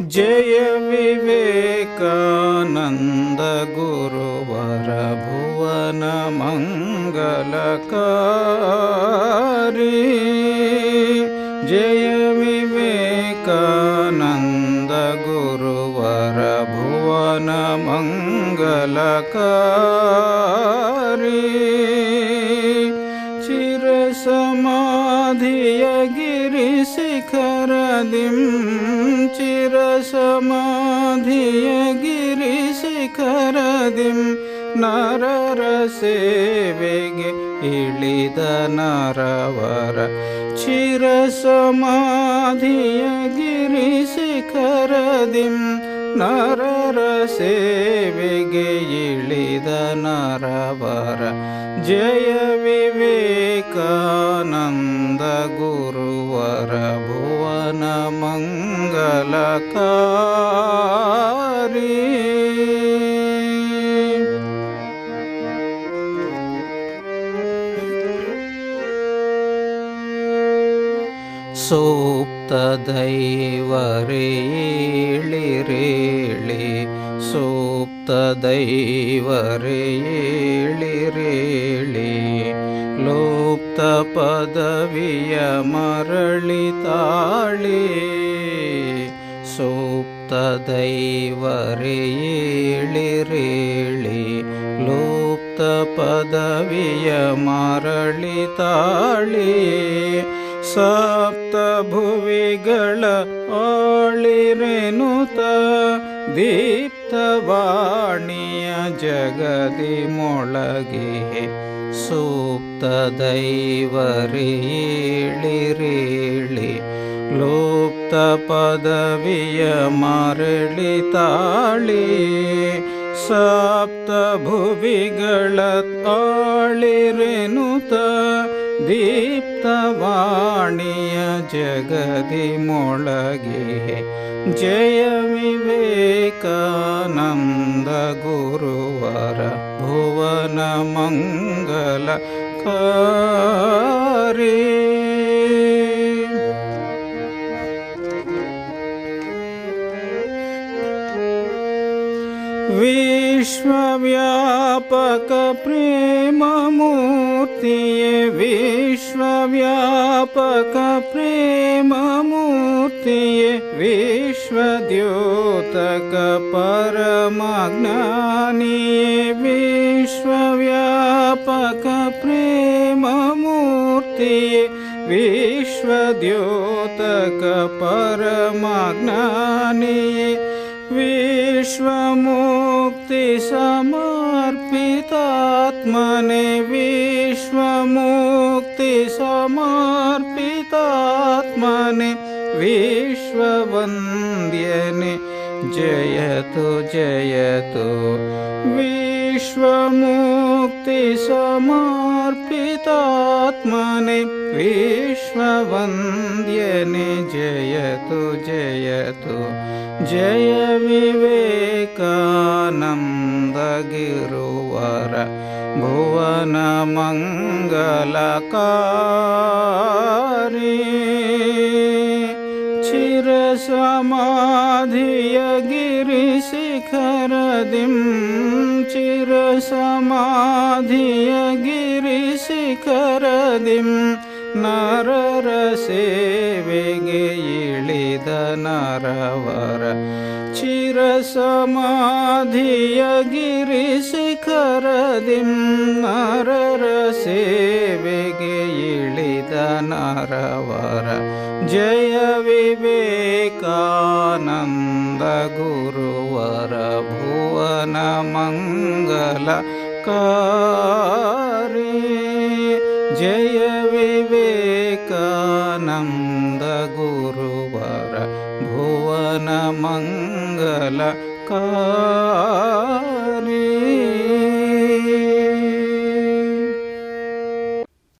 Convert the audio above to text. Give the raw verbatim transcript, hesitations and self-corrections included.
ಜಯ ವಿವೇಕಾನಂದ ಗುರುವರ ಭುವನ ಮಂಗಲಕಾರಿ. ಜಯ ವಿವೇಕಾನಂದ ಗುರುವರ ಭುವನ ಮಂಗಲಕಾರಿ. ಚಿರಸಮಾಧಿಯ ಗಿರಿ ಶಿಖರದಿಂ ಚಿರಸಮಾಧಿಯ ಗಿರಿ ಶಿಖರದಿಂ ನರರ ಸೇವೆಗೆ ಇಳಿದ ನರವರ. ಚಿರಸಮಾಧಿಯ ಗಿರಿ ಶಿಖರದಿಂ ನರರ ಸೇವೆಗೆ ಇಳಿದ ನರವರ. ಜಯ ವಿವೇಕಾನಂದ ಗುರುವರ ಭುವನ ಮಂಗಲಕಾರಿ. ಸೂಕ್ತ ದೈವರೇಳಿರೇಳಿ ಸೂಕ್ತ ದೈವರೇಳಿರೇಳಿ ಲುಪ್ತ ಪದವಿಯ ಮರಳಿ ತಾಳಿ. ಸೂಕ್ತ ದೈವರೇಳಿರೇಳಿ ಲುಪ್ತ ಪದವಿಯ ಮರಳಿ ತಾಳಿ. ಸಪ್ತ ಭುವಿಗಳ ಆಳಿರೆನುತ ದೀಪ್ತವಾಣಿಯ ಜಗದಿ ಮೊಳಗೆ. ಸೂಕ್ತ ದೈವರೇಳಿರೇಳಿ ಲುಪ್ತ ಪದವಿಯ ಮರಳಿ ತಾಳಿ. ಸಪ್ತ ಭುವಿಗಳ ಆಳಿರೆನುತ ದೀಪ್ತವಾಣಿಯ ಜಗದಿ ಮೊಳಗೆ. ಜಯ ವಿವೇಕಾನಂದ ಗುರುವರ ಭುವನ ಮಂಗಲಕಾರಿ. ವಿಶ್ವವ್ಯಾಪಕ ಪ್ರೇಮ ಮೂರ್ತಿಯೇ ವಿಶ್ವವ್ಯಾಪಕ ಪ್ರೇಮ ಮೂರ್ತಿಯೇ ವಿಶ್ವದ್ಯೋತಕ ಪರಮಜ್ಞಾನಿಯೇ. ವಿಶ್ವವ್ಯಾಪಕ ಪ್ರೇಮ ಮೂರ್ತಿಯೇ ವಿಶ್ವದ್ಯೋತಕ ಪರಮಜ್ಞಾನಿಯೇ. ವಿಶ್ವಮುಕ್ತಿ ಸಮರ್ಪಿತಾತ್ಮನೆ ವಿಶ್ವಮುಕ್ತಿ ಸಮರ್ಪಿತಾತ್ಮನೆ ವಿಶ್ವವಂದ್ಯನೆ. ಜಯತು ಜಯತು ವಿಶ್ವಮುಕ್ತಿ ಸಮರ್ಪಿತಾತ್ಮನೆ ವಿಶ್ವವಂದ್ಯನೆ. ಜಯತು ಜಯತು ಜಯ ವಿವೇಕಾನಂದ ಗಿರುವರ ಭುವನ ಮಂಗಲಕಾರಿ. ಚಿರಸಮಾಧಿಯ ಗಿರಿ ಶಿಖರದಿಂ ಚಿರಸಮಾಧಿಯ ಗಿರಿ ಶಿಖರದಿಂ ನರರ ಸೇವೆಗೆ ಇಳಿದ ನರವರ. ಚಿರಸಮಾಧಿಯ ಗಿರಿ ಶಿಖರದಿಂ ನರರ ಸೇವೆಗೆ ಇಳಿದ ನರವರ. ಜಯ ವಿವೇಕಾನಂದ ಗುರುವರ ಭುವನ ಮಂಗಲಕಾರಿ. ಜಯ ವಿವೇಕಾನಂದ ಗುರುವರ ಭುವನ ಮಂಗಲಕಾರಿ.